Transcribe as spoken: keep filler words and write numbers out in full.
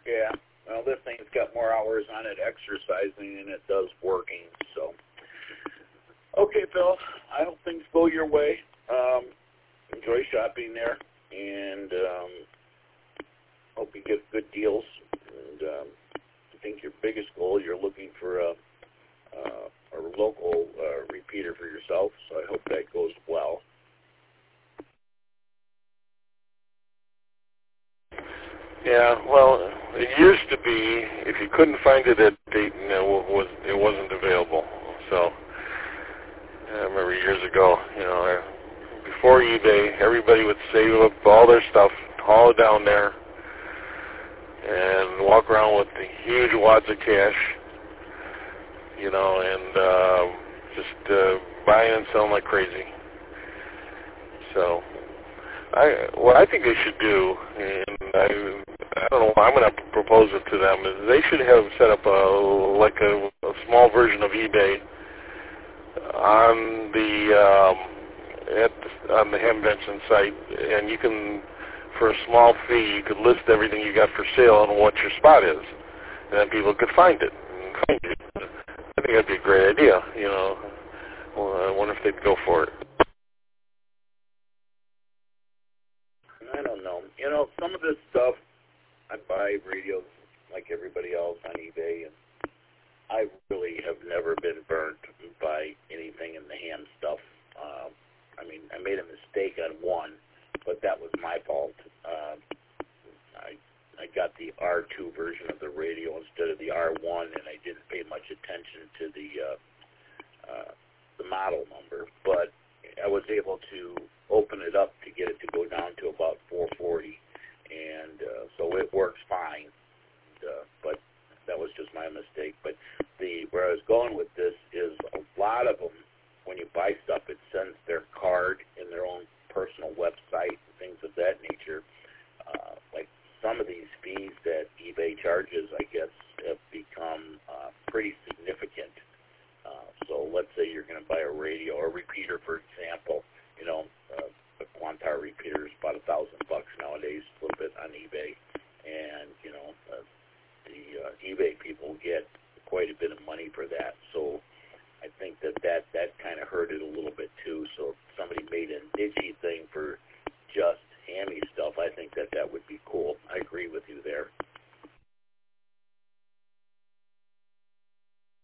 Yeah. Well, this thing's got more hours on it exercising than it does working. So, okay, Phil. I hope things go your way. Um, enjoy shopping there, and um, hope you get good deals. And um, I think your biggest goal, you're looking for a, uh, a local uh, repeater for yourself. So I hope that goes well. Yeah, well, it used to be if you couldn't find it at Dayton, it was it wasn't available. So I remember years ago, you know, before eBay, everybody would save up all their stuff, haul it down there, and walk around with the huge wads of cash, you know, and uh, just uh, buying and selling like crazy. So I, what I think they should do, and I, I don't know, I'm going to propose it to them, is they should have set up a like a, a small version of eBay on the um, at the, on the Hamvention site, and you can, for a small fee, you could list everything you got for sale and what your spot is, and then people could find it. And find it. I think that'd be a great idea. You know, well, I wonder if they'd go for it. I don't know. You know, some of this stuff, I buy radios like everybody else on eBay, and I really have never been burnt by anything in the ham stuff. Uh, I mean, I made a mistake on one, but that was my fault. Uh, I I got the R two version of the radio instead of the R one, and I didn't pay much attention to the uh, uh, the model number, but I was able to open it up to get it to go down to about four forty, and uh, so it works fine. And, uh, but that was just my mistake. But the where I was going with this is a lot of them, when you buy stuff, it sends their card in their own personal website and things of that nature. Uh, like some of these fees that eBay charges, I guess, have become uh, pretty significant. Uh, so let's say you're going to buy a radio or a repeater, for example.